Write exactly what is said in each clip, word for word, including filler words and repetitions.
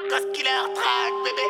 Qu'est-ce qu'il est en track, bébé?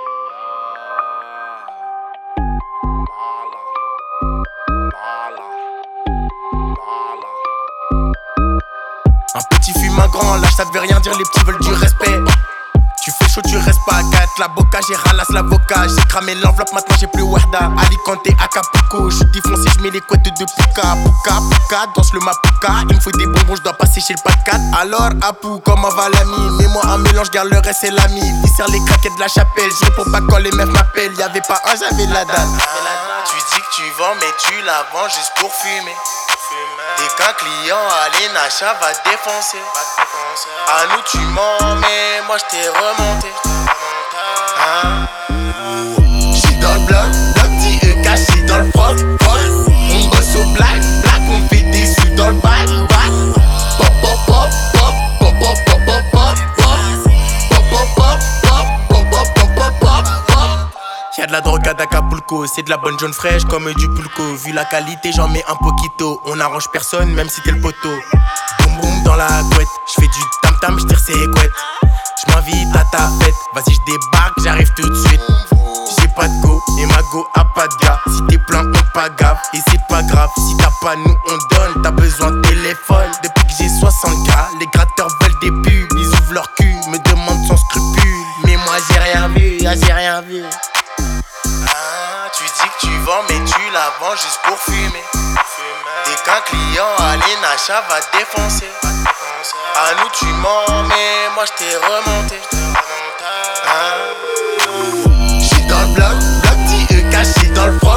Un petit fume un grand, lâche ça veut rien dire, les petits veulent du respect. Tu fais chaud, tu restes pas à quatre. La boca, j'ai ralasse l'avocat. J'ai cramé l'enveloppe, maintenant j'ai plus Wahda. Alicante, Acapulco. J'suis défoncé, j'mets les couettes de Puka. Puka, Puka, danse le Mapuka. Il me faut des bonbons, j'dois passer chez le pas de quatre. Alors, Apu, comment va l'ami? Mets-moi un mélange, garde le reste, c'est l'ami. Viscère les craquettes de la chapelle. Je réponds pas quand les meufs m'appellent. Y'avait pas un, j'avais la date. Tu dis que tu vends, mais tu la vends juste pour fumer. Et qu'un client à l'Enacha va défoncer. À nous tu mens, mais moi j't'ai remonté. Hein? J'suis dans le bloc, bloc petit E caché dans le froc, froc. On bosse au black, black, on fait des sous dans le bac, bac. Pop, pop, pop, pop, pop, pop, pop, pop, pop, pop, pop, pop, pop, pop, pop, pop, pop, pop. Y'a de la drogue à Acapulco, c'est de la bonne jaune fraîche comme du pulco. Vu la qualité, j'en mets un poquito. On arrange personne, même si t'es le poteau. Boum boum dans la couette, j'fais du tam tam, j'tire ses couettes. J'm'invite à ta fête, vas-y j'débarque, j'arrive tout de suite. J'ai pas de go et ma go a pas de gars. Si t'es plein, on pas gaffe et c'est pas grave. Si t'as pas, nous on donne, t'as besoin de téléphone. Depuis que j'ai soixante K, les gratteurs veulent des pubs. Ils ouvrent leur cul, me demandent sans scrupule. Mais moi j'ai rien vu, ah j'ai rien vu. Ah, tu dis que tu vends, mais tu la vends juste pour fumer. Et qu'un client à l'Enacha va défoncer. À nous tu mens, mais moi j't'ai remonté. Hein? J'suis dans le bloc, bloc petit E caché dans le froc.